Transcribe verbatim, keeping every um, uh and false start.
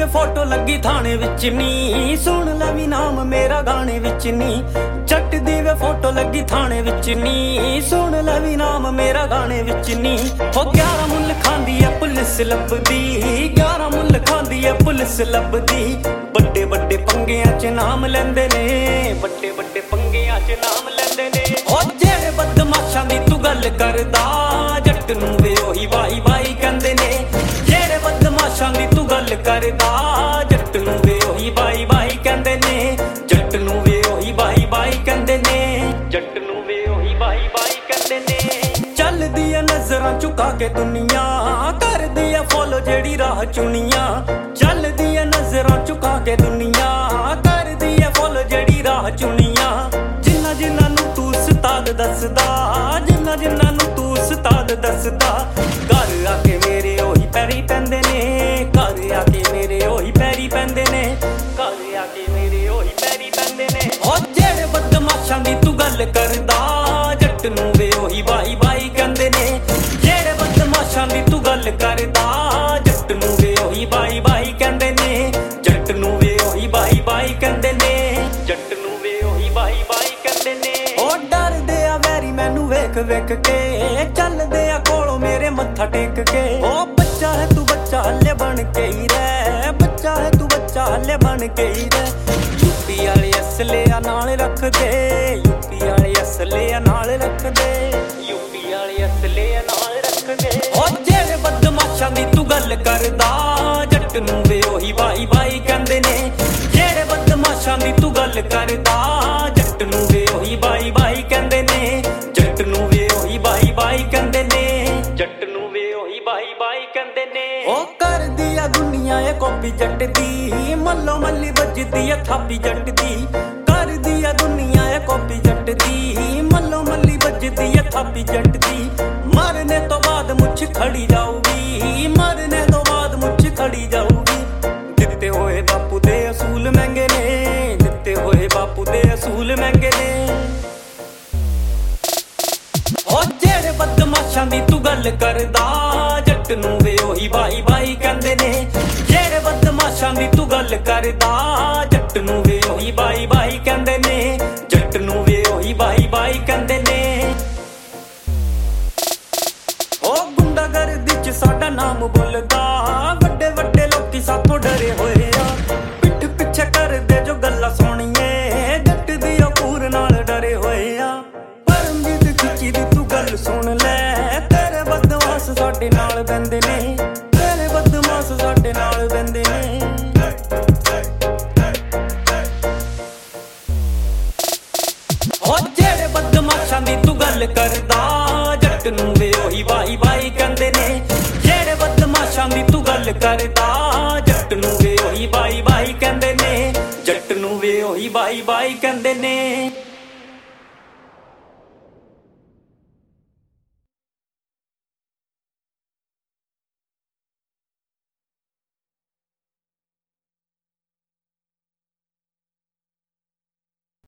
ਵੇ photo ਲੱਗੀ ਥਾਣੇ ਵਿੱਚ ਨੀ, ਸੁਣ ਲੈ ਵੀ ਨਾਮ ਮੇਰਾ ਗਾਣੇ ਵਿੱਚ ਨੀ। ਜੱਟ ਦੀ ਵੇ ਫੋਟੋ ਲੱਗੀ ਥਾਣੇ ਵਿੱਚ ਨੀ, ਸੁਣ ਲੈ ਵੀ ਨਾਮ ਮੇਰਾ ਗਾਣੇ ਵਿੱਚ ਨੀ। ਹੋ ਗਿਆਰਾਂ ਮੁੱਲ ਖਾਂਦੀ ਐ ਪੁਲਿਸ ਲੱਭਦੀ, ਗਿਆਰਾਂ ਮੁੱਲ ਖਾਂਦੀ ਐ ਪੁਲਿਸ ਲੱਭਦੀ। ਵੱਡੇ ਵੱਡੇ ਪੰਗਿਆਂ 'ਚ ਨਾਮ ਲੈਂਦੇ ਨੇ, ਵੱਡੇ ਵੱਡੇ ਪੰਗਿਆਂ 'ਚ ਨਾਮ ਲੈਂਦੇ ਨੇ। ਹੋ ਜਿਹੜੇ ਬਦਮਾਸ਼ਾਂ ਦੀ ਤੂੰ ਗੱਲ ਕਰਦਾ, ਜੱਟ ਨੂੰ ਵੇ ਉਹੀ ਵਾਈ ਵਾਈ ਕਹਿੰਦੇ ਨੇ। ਜਿਹੜੇ ਬਦਮਾਸ਼ਾਂ ਦੀ ਤੂੰ ਗੱਲ ਕਰਦਾ, ਜੱਟ ਨੂੰ ਵੇ ਉਹੀ ਵਾਈ ਵਾਈ ਕਹਿੰਦੇ ਨੇ। ਜੱਟ ਨੂੰ ਵੇ ਉਹੀ ਵਾਈ ਵਾਈ ਕਹਿੰਦੇ ਨੇ, ਜੱਟ ਨੂੰ ਵੇ ਉਹੀ ਵਾਈ ਵਾਈ ਕਹਿੰਦੇ ਨੇ। ਚੱਲਦੀ ਐ ਨਜ਼ਰਾਂ ਝੁਕਾ ਕੇ ਦੁਨੀਆ, ਕਰਦੀ ਐ ਫੋਲੋ ਜਿਹੜੀ ਰਾਹ ਚੁਣੀਆਂ। ਚੱਲਦੀ ਐ ਨਜ਼ਰਾਂ ਝੁਕਾ ਕੇ ਦੁਨੀਆ, ਕਰਦੀ ਐ ਫੋਲੋ ਜਿਹੜੀ ਰਾਹ ਚੁਣੀਆਂ। ਜਿਨ੍ਹਾਂ ਜਿਨ੍ਹਾਂ ਨੂੰ ਤੂੰ ਉਸਤਾਦ ਦੱਸਦਾ, ਜਿਨ੍ਹਾਂ ਜਿਨ੍ਹਾਂ ਨੂੰ ਤੂੰ ਉਸਤਾਦ ਦੱਸਦਾ। ਘਰ ਆ ਕੇ ਮੇਰੇ ਉਹੀ ਪੈਰੀ ਪੈਂਦੇ ਨੇ, ਘਰ ਆ ਕੇ ਮੇਰੇ ਉਹੀ ਪੈਰੀ ਪੈਂਦੇ ਨੇ, ਘਰ ਆ ਕੇ ਮੇਰੇ ਉਹੀ ਪੈਰੀ ਪੈਂਦੇ ਨੇ। ਹੋ ਜਿਹੜੇ ਬਦਮਾਸ਼ਾਂ ਦੀ ਤੂੰ ਗੱਲ ਕਰਦਾ, ਜੱਟ ਨੂੰ ਵੇ ਉਹੀ ਵਾਈ ਵਾਈ ਕਹਿੰਦੇ ਨੇ। ਜਿਹੜੇ ਬਦਮਾਸ਼ਾਂ ਦੀ ਤੂੰ ਗੱਲ ਕਰਦਾ, ਜੱਟ ਨੂੰ ਵੇ ਉਹੀ ਵਾਈ ਵਾਈ ਕਹਿੰਦੇ ਨੇ। ਜੱਟ ਨੂੰ ਵੇ ਉਹੀ ਵਾਈ ਵਾਈ ਕਹਿੰਦੇ ਨੇ, ਜੱਟ ਨੂੰ ਵੇ ਉਹੀ ਵਾਈ ਵਾਈ ਕਹਿੰਦੇ ਨੇ। ਉਹ ਡਰਦੇ ਆ ਵੈਰੀ ਮੈਨੂੰ ਵੇਖ ਵੇਖ ਕੇ, ਚੱਲਦੇ ਆ ਕੋਲੋਂ ਮੇਰੇ ਮੱਥਾ ਟੇਕ ਕੇ। ਉਹ ਬੱਚਾ ਹੈ ਤੂੰ ਬੱਚਾ ਹਲੇ ਬਣ ਕੇ ਹੀ ਰਹਿ, ਬੱਚਾ ਹੈ ਤੂੰ ਬੱਚਾ ਹਲੇ ਬਣ ਕੇ ਹੀ ਰਹਿ। ਯੂਪੀ ਵਾਲੇ ਅਸਲੇ ਆ ਨਾਲ ਰੱਖਦੇ, ਯੂਪੀ ਵਾਲੇ ਅਸਲੇ ਆ ਨਾਲ ਰੱਖਦੇ, ਯੂਪੀ ਵਾਲੇ ਅਸਲੇ ਆ ਨਾਲ ਰੱਖਦੇ। ਉਹ ਜਿਹੜੇ ਬਦਮਾਸ਼ਾਂ ਦੀ ਤੂੰ ਗੱਲ ਕਰਦਾ, ਜੱਟ ਨੂੰ ਵੇ ਉਹੀ ਵਾਈ ਵਾਈ ਕਹਿੰਦੇ ਨੇ। ਜਿਹੜੇ ਬਦਮਾਸ਼ਾਂ ਦੀ ਤੂੰ ਗੱਲ ਕਰਦਾ, ਜੱਟ ਨੂੰ ਵੇ ਉਹੀ ਵਾਈ ਵਾਈ ਕਹਿੰਦੇ ਨੇ। ਜੱਟ ਨੂੰ ਵੇ ਉਹੀ ਵਾਈ ਵਾਈ ਕਹਿੰਦੇ ਨੇ, ਜੱਟ ਨੂੰ ਵੇ ਉਹੀ ਵਾਈ ਵਾਈ ਕਹਿੰਦੇ ਨੇ। ਉਹ ਕਰਦੀ ਆ ਦੁਨੀਆ ਇਹ ਕਾਪੀ ਜੱਟ ਦੀ, ਮੱਲੋ ਮੱਲੀ ਵੱਜਦੀ ਆ ਥਾਪੀ ਜੱਟ ਦੀ। ਕਰਦੀ ਆ ਦੁਨੀਆ ਇਹ ਕਾਪੀ ਜੱਟ ਦੀ, ਮੱਲੋ ਮੱਲੀ ਵੱਜਦੀ ਆ ਥਾਪੀ ਜੱਟ ਦੀ। ਮਰਨੇ ਤੋਂ ਬਾਅਦ ਮੁੱਛ ਖੜੀ ਜਾਊਗੀ, ਮਰਨੇ ਤੋਂ ਬਾਅਦ ਮੁੱਛ ਖੜੀ ਜਾਊਗੀ। ਦਿੱਤੇ ਹੋਏ ਬਾਪੂ ਦੇ ਅਸੂਲ ਮਹਿੰਗੇ ਨੇ, ਦਿੱਤੇ ਹੋਏ ਬਾਪੂ ਦੇ ਅਸੂਲ ਮਹਿੰਗੇ ਨੇ। ਹੋ ਜਿਹੜੇ ਬਦਮਾਸ਼ਾਂ ਦੀ ਤੂੰ ਗੱਲ ਕਰਦਾ, ਜੱਟ ਨੂੰ ਵੇ ਉਹੀ ਵਾਈ ਵਾਈ ਕਹਿੰਦੇ ਨੇ। ਜਿਹੜੇ ਬਦਮਾਸ਼ਾਂ ਦੀ ਤੂੰ ਗੱਲ ਕਰਦਾ, ਜੱਟ ਨੂੰ ਵੇ ਉਹੀ ਵਾਈ ਵਾਈ ਕਹਿੰਦੇ ਨੇ। ਜੱਟ ਨੂੰ ਵੇ ਉਹੀ ਵਾਈ ਵਾਈ ਕਹਿੰਦੇ ਨੇ। ਉਹ ਗੁੰਡਾਗਰਦੀ 'ਚ ਸਾਡਾ ਨਾਮ ਬੋਲਦਾ, ਵੱਡੇ ਵੱਡੇ ਲੋਕੀ ਸਾਥੋਂ ਡਰੇ ਹੋਏ ਆ। ਪਿੱਠ ਪਿੱਛੇ ਕਰਦੇ ਜੋ ਗੱਲਾਂ ਸੁਣੀਏ, ਜੱਟ ਦੀ ਔਕੂਰ ਨਾਲ ਡਰੇ ਹੋਏ ਆ। ਪਰਮਜੀਤ ਖਿੱਚੀ ਦੀ ਤੂੰ ਗੱਲ ਸੁਣ ਲੈ, ਤੇਰੇ ਬਦਮਾਸ਼ ਸਾਡੇ ਨਾਲ ਬਹਿੰਦੇ ਨੇ, ਤੇਰੇ ਬਦਮਾਸ਼ ਸਾਡੇ ਨਾਲ ਬਹਿੰਦੇ ਨੇ। ਹੋ ਜਿਹੜੇ ਬਦਮਾਸ਼ਾਂ ਦੀ ਤੂੰ ਗੱਲ ਕਰਦਾ, ਜੱਟ ਨੂੰ ਵੇ ਉਹੀ ਵਾਈ ਵਾਈ ਕਹਿੰਦੇ ਨੇ। ਜਿਹੜੇ ਬਦਮਾਸ਼ਾਂ ਦੀ ਤੂੰ ਗੱਲ ਕਰਦਾ, ਜੱਟ ਨੂੰ ਵੇ ਉਹੀ ਵਾਈ ਵਾਈ ਕਹਿੰਦੇ ਨੇ। ਜੱਟ ਨੂੰ ਵੇ ਉਹੀ ਵਾਈ ਵਾਈ ਕਹਿੰਦੇ ਨੇ।